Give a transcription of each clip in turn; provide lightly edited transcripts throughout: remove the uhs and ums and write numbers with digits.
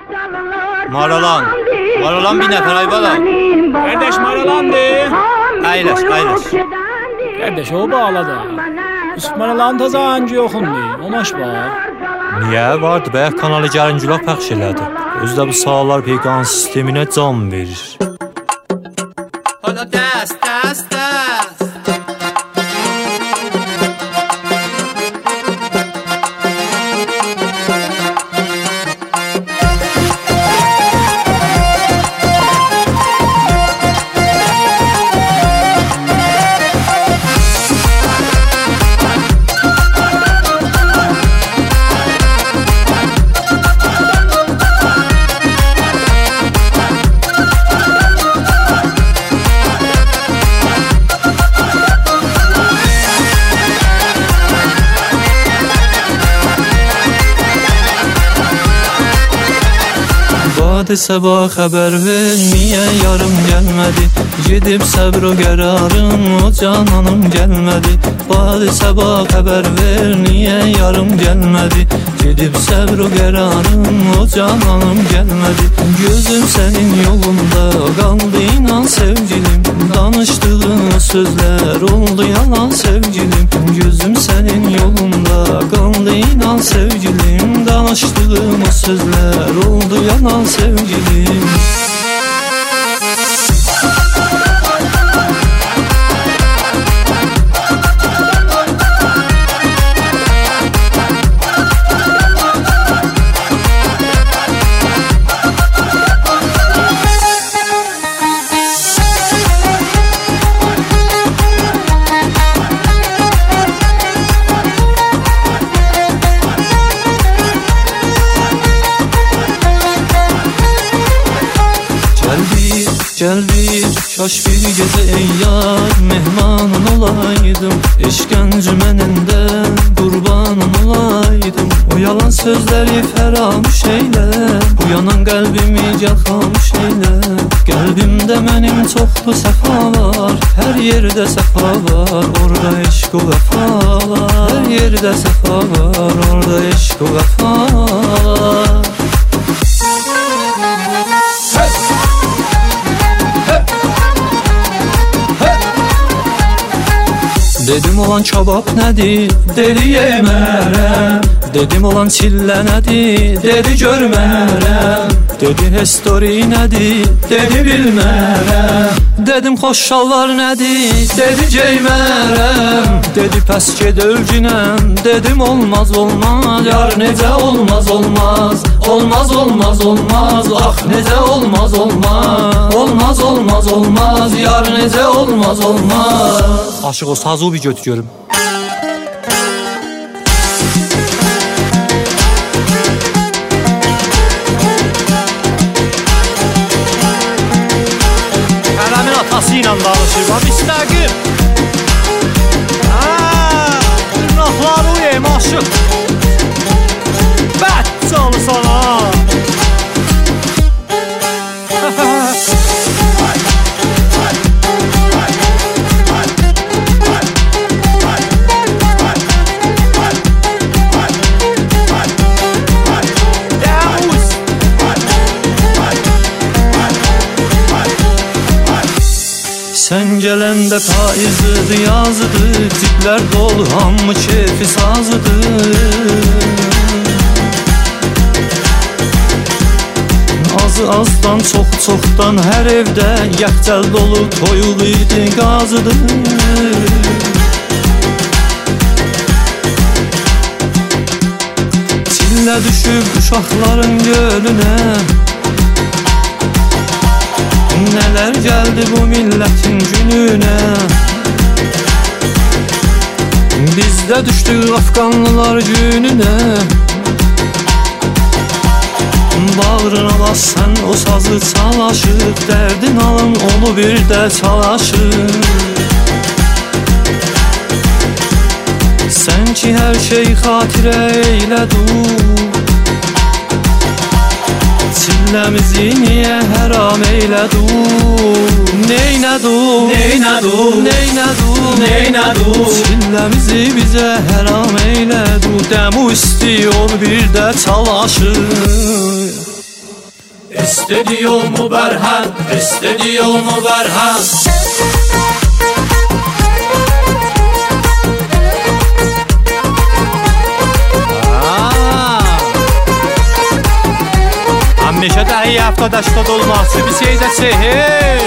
Maralan. Maralan bir nəfər ay bala. Kardeş maralandı. Əyləş. Kardeş o bağladı. Üst maralan tazancı yoxundu. Onaş bax. Niyə? Vardı bəyək kanalı gəlincilər pəxş elədi. Özdə bu sağlar peyğan sisteminə can verir. Hala dəst. Sabah xəbər ver, niyə yarım gəlmədi? Gedib səbr o qərarım, o cananım gəlmədi. Badi sabah xəbər ver, niyə yarım gəlmədi? Gedib səbr o qərarım, o cananım gəlmədi. Gözüm sənin yolunda qaldı inan sevgilim. Danışdığın sözlər oldu yalan sevgilim. Gözüm sənin yolunda qaldı inan sevgilim. Danışdığım sözlər oldu yalan sevgilim. Gel bir, kaş bir gece ey yar, mehmanın olaydım. İşkencümeninden kurbanın olaydım. O yalan sözleri feramış eyle, bu yanan kalbimi yakamış eyle. Kalbimde benim çoklu sefa var, her yerde sefa var, orada eşk o vefa var. Her yerde sefa var, orada eşk o vefa var. Dedim olan kabab nədir, dedi yemərəm. Dedim olan çillə nədir, dedi görmərəm. Dedi history nədir, dedi bilmərəm. Dedim xoş şalvar nədir, dedi geymərəm. Dedi pəs ged ölgünəm, dedim olmaz olmaz. Yar necə olmaz olmaz, olmaz olmaz olmaz. Ah necə olmaz olmaz, olmaz olmaz olmaz. Yar necə olmaz olmaz. Aşıq o sazı bir göt görüm. Kələmin atası ilə danışır, bax müstəqim. Dırnaqları uyuyayım aşıq. Bət canı sana. Sen gələndə paizdir, yazıdır, ciblər dolu, hamı keyfi sazıdır. Azı azdan, çoxu çoxdan, hər evdə yəxcəl dolu, toyuq idi, qazıdır. Çillə düşüb uşaqların gölünə, neler geldi bu milletin gününe. Biz de düştük Afganlılar gününe. Bağrına bas sen o sazı çalışır, derdin alın onu bir de çalışır. Sen ki her şey xatirə eylədir, çilləmizi niyə həram eylədik? Neynədik? Çilləmizi bizə həram eylədik. Dəmu istiyor bir də çalışır. استدیو مبرهن استدیو مبرهن همیشه دهی 70-80 olmazsa bir şey de hey.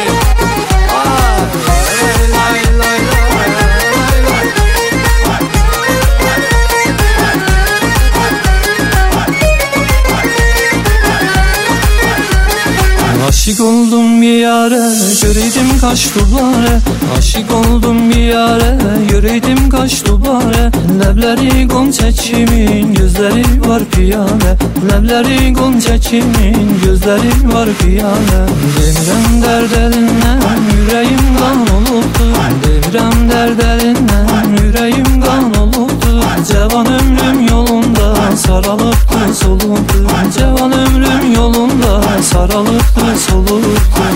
Aşık oldum bir yare, göreydim kaç dubare. Aşık oldum bir yare, göreydim kaç dubare. Lebleri gonca kimin, gözleri var piyale. Lebleri gonca kimin, gözleri var piyale. Demirem derd elinden, yüreğim kan oluptu. Demirem derd elinden, yüreğim kan oluptu. Cevan ömrüm yolunda saralıptı soluptu. Cevan ömrüm yolunda saralıptı soluptu.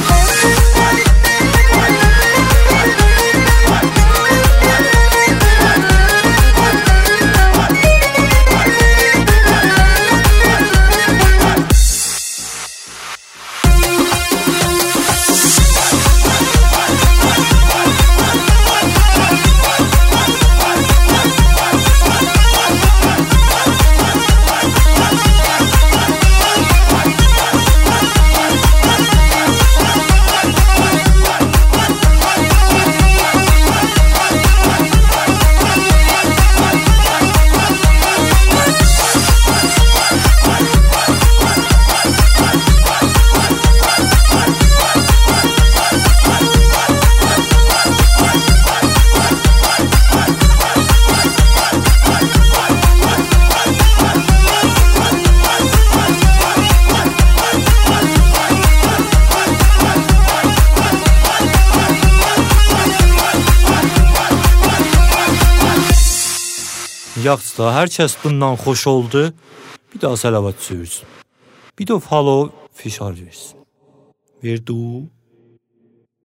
Yaxşı da hər kəs bundan xoş oldu. Bir daha salavat söyləsin. Bir də follow fişar versin. Verdu.